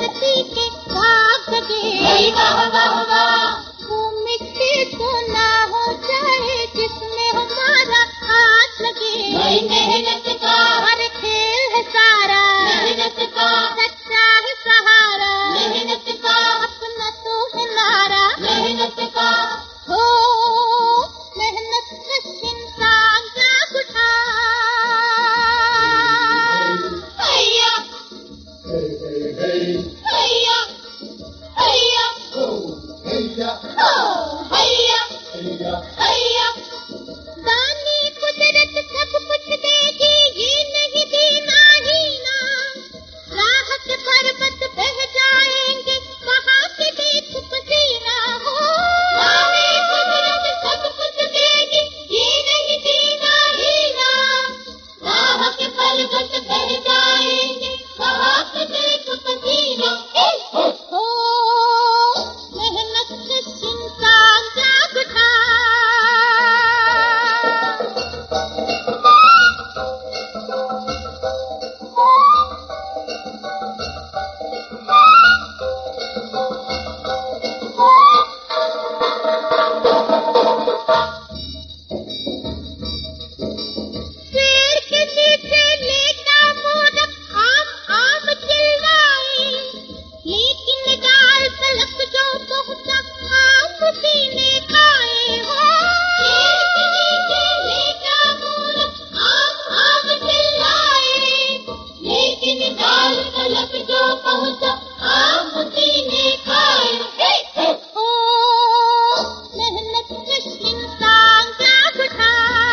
धरती के भाग सके। वाह वाह वाह। वो मिट्टी सोना हो जाए जिसमें हमारा हाथ लगे। मेहनत का हर खेल है सारा, मेहनत का सच्चा है सहारा, मेहनत का अपना तो है नारा, मेहनत का हो मेहनत कश इंसान जाग उठा। हैया हैया हैया हो हैया हैया। दानी कुदरत सब कुछ देगी, ये नहीं देना ही ना। राह के पर्वत बह जाएंगे, वहाँ पे देख पसीना हो। दानी कुदरत सब कुछ देगी, ये नहीं देना ही ना। राह के पर्वत बह जाएंगे, वहाँ पे देख पसीना हो। मेहनत कश इंसान जाग उठा। पेड़ के नीचे लेटा मोदक आम आम चिल्लाए, लेकिन डाल तलक जो पहुंचा आम उसी ने खाए हो। पेड़ के नीचे लेटा मोदक आम आम चिल्लाए, लेकिन डाल तलक जो पहुंचा आम उसी ने खाए। ओ मेहनत कश इंसान जाग उठा।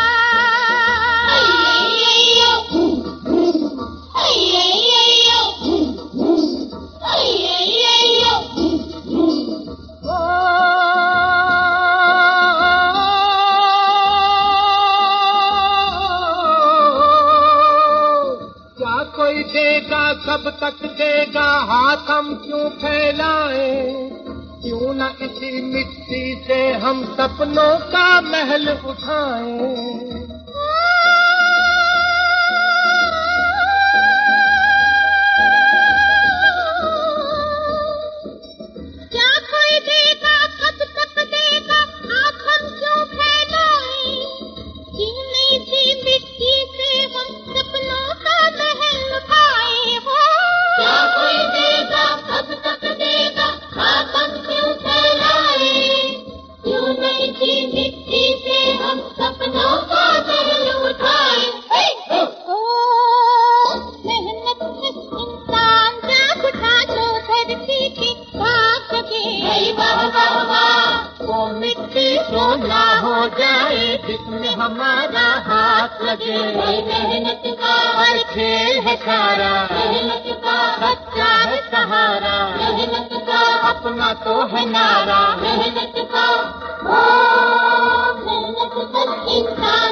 क्या कोई देगा, कब तक देगा, हाथ हम क्यों फैलाए। क्यों न इसी मिट्टी से हम सपनों का महल उठाएं। क्या कोई देगा, कब तक देगा, हाथ हम क्यों फैलाए। क्यों नहीं थी मिट्टी से हम सपनों का महल उठाए हो। क्या कोई देगा, कब तक देगा, हाथ हम क्यों फैलाए। क्यों नहीं थी मिट्टी से हम सपनों का महल उठाए। ओ मेहनत कश इंसान जाग उठा, जो धरती के भाग सके। वाह वाह वाह। वो मिट्टी सोना हो जाए जिसमें हमारा हाथ लगे। मेहनत का हर खेल है सारा, मेहनत का सच्चा है सहारा, मेहनत का अपना तो है नारा, मेहनत का हो मेहनत कश इंसान